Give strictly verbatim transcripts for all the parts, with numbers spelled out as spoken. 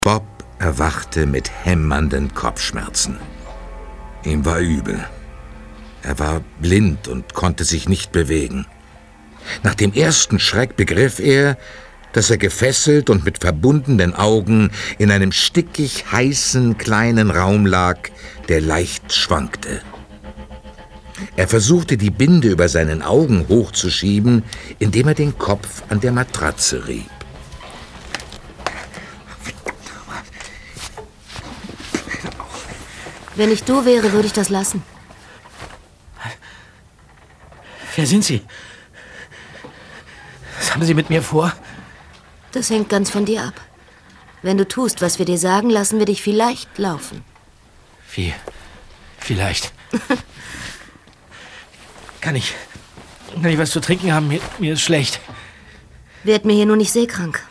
Bob erwachte mit hämmernden Kopfschmerzen. Ihm war übel. Er war blind und konnte sich nicht bewegen. Nach dem ersten Schreck begriff er, dass er gefesselt und mit verbundenen Augen in einem stickig heißen kleinen Raum lag, der leicht schwankte. Er versuchte, die Binde über seinen Augen hochzuschieben, indem er den Kopf an der Matratze rieb. Wenn ich du wäre, würde ich das lassen. Wer sind Sie? Was haben Sie mit mir vor? Das hängt ganz von dir ab. Wenn du tust, was wir dir sagen, lassen wir dich vielleicht laufen. Wie? Vielleicht. Kann ich... Kann ich was zu trinken haben? Mir, mir ist schlecht. Werd mir hier nur nicht seekrank.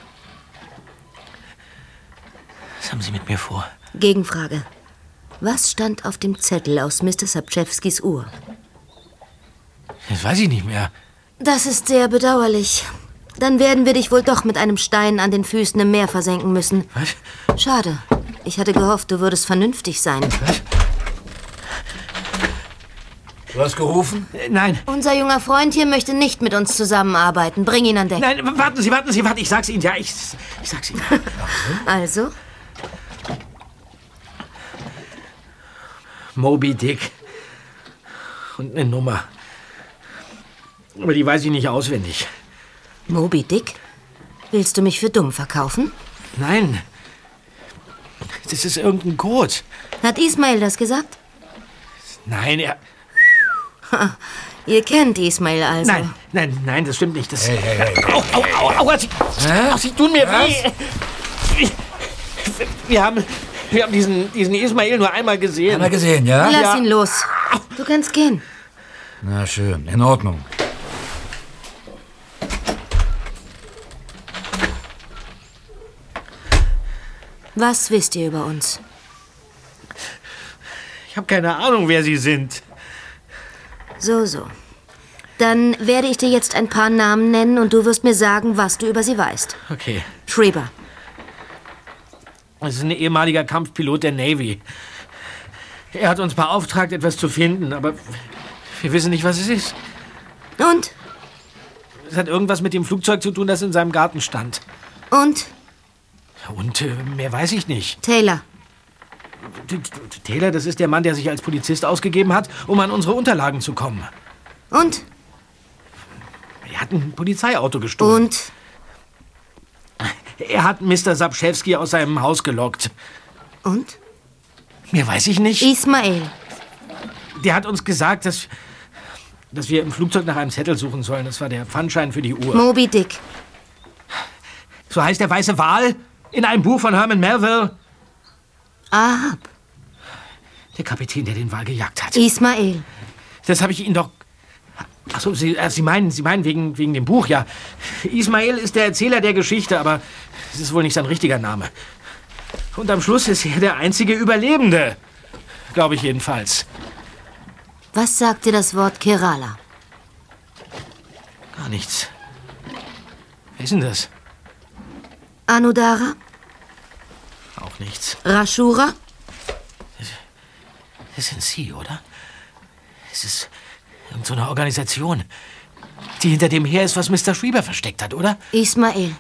Was haben Sie mit mir vor? Gegenfrage. Was stand auf dem Zettel aus Mister Sapczewskis Uhr? Das weiß ich nicht mehr. Das ist sehr bedauerlich. Dann werden wir dich wohl doch mit einem Stein an den Füßen im Meer versenken müssen. Was? Schade. Ich hatte gehofft, du würdest vernünftig sein. Was? Du hast gerufen? Äh, nein. Unser junger Freund hier möchte nicht mit uns zusammenarbeiten. Bring ihn an Deck. Nein, warten Sie, warten Sie, warten. Ich sag's Ihnen, ja, ich, ich sag's Ihnen. Also? Moby Dick. Und eine Nummer. Aber die weiß ich nicht auswendig. Moby Dick? Willst du mich für dumm verkaufen? Nein. Das ist irgendein Code. Hat Ismail das gesagt? Nein, er... Ha, ihr kennt Ismail also. Nein, nein, nein, das stimmt nicht. Das... Hey, hey, hey. Au, au, au, au, Sie, au, Sie tun mir Was? weh. Wir haben, wir haben diesen, diesen Ismail nur einmal gesehen. Einmal gesehen, ja? Lass Ja. ihn los. Du kannst gehen. Na schön, in Ordnung. Was wisst ihr über uns? Ich habe keine Ahnung, wer Sie sind. So, so. Dann werde ich dir jetzt ein paar Namen nennen und du wirst mir sagen, was du über sie weißt. Okay. Schreiber. Das ist ein ehemaliger Kampfpilot der Navy. Er hat uns beauftragt, etwas zu finden, aber wir wissen nicht, was es ist. Und? Es hat irgendwas mit dem Flugzeug zu tun, das in seinem Garten stand. Und? Und äh, mehr weiß ich nicht. Taylor. T- T- Taylor, das ist der Mann, der sich als Polizist ausgegeben hat, um an unsere Unterlagen zu kommen. Und? Er hat ein Polizeiauto gestohlen. Und? Er hat Mister Sapczewski aus seinem Haus gelockt. Und? Mehr weiß ich nicht. Ismail. Der hat uns gesagt, dass, dass wir im Flugzeug nach einem Zettel suchen sollen. Das war der Pfandschein für die Uhr. Moby Dick. So heißt der weiße Wal in einem Buch von Herman Melville. Ahab. Der Kapitän, der den Wal gejagt hat. Ismail. Das habe ich Ihnen doch... Ach so, Sie, äh, Sie meinen, Sie meinen wegen, wegen dem Buch, ja. Ismail ist der Erzähler der Geschichte, aber es ist wohl nicht sein richtiger Name. Und am Schluss ist er der einzige Überlebende. Glaube ich jedenfalls. Was sagt dir das Wort Kerala? Gar nichts. Wer ist denn das? Anudara? Auch nichts. Rashura? Das sind Sie, oder? Es ist irgend so eine Organisation, die hinter dem her ist, was Mister Schreiber versteckt hat, oder? Ismail.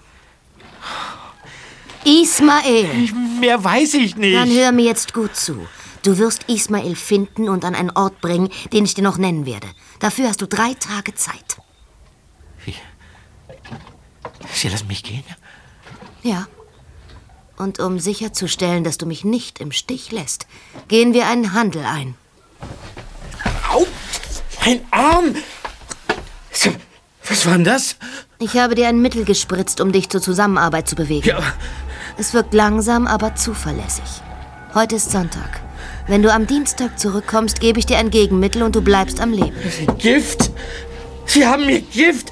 Ismail! Mehr weiß ich nicht. Dann hör mir jetzt gut zu. Du wirst Ismail finden und an einen Ort bringen, den ich dir noch nennen werde. Dafür hast du drei Tage Zeit. Wie? Sie lassen mich gehen? Ja. Und um sicherzustellen, dass du mich nicht im Stich lässt, gehen wir einen Handel ein. Au! Mein Arm! Was war denn das? Ich habe dir ein Mittel gespritzt, um dich zur Zusammenarbeit zu bewegen. Ja. Es wirkt langsam, aber zuverlässig. Heute ist Sonntag. Wenn du am Dienstag zurückkommst, gebe ich dir ein Gegenmittel und du bleibst am Leben. Gift? Sie haben mir Gift?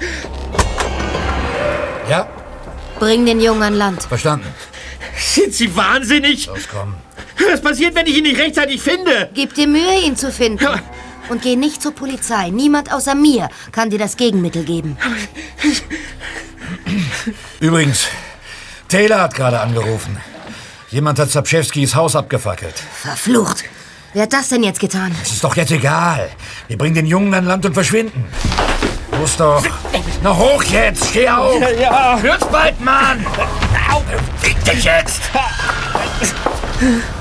Ja, Bring den Jungen an Land. verstanden. Sind Sie wahnsinnig? Los, komm. Was passiert, wenn ich ihn nicht rechtzeitig finde? Gib dir Mühe, ihn zu finden. Ja. Und geh nicht zur Polizei. Niemand außer mir kann dir das Gegenmittel geben. Übrigens, Taylor hat gerade angerufen. Jemand hat Zapschewskis Haus abgefackelt. Verflucht. Wer hat das denn jetzt getan? Es ist doch jetzt egal. Wir bringen den Jungen an Land und verschwinden. Los doch. Na hoch jetzt, steh auf. Ja, ja. Wird's bald, Mann. Fick dich jetzt.